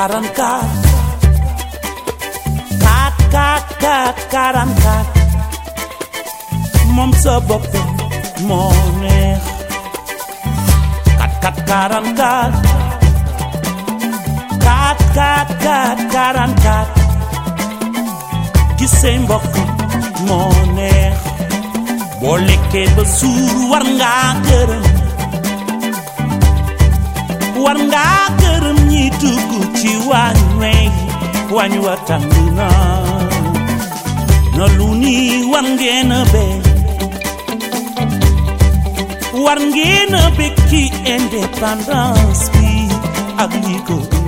44 moom sa bopp moo neex 44 gis say mbokk moo neex boo lekkee ba suur war ngaa gërëm ñi dugg ci waañ wa tàng na lu ni war ngeen a bég ci indépendance bi ak li ko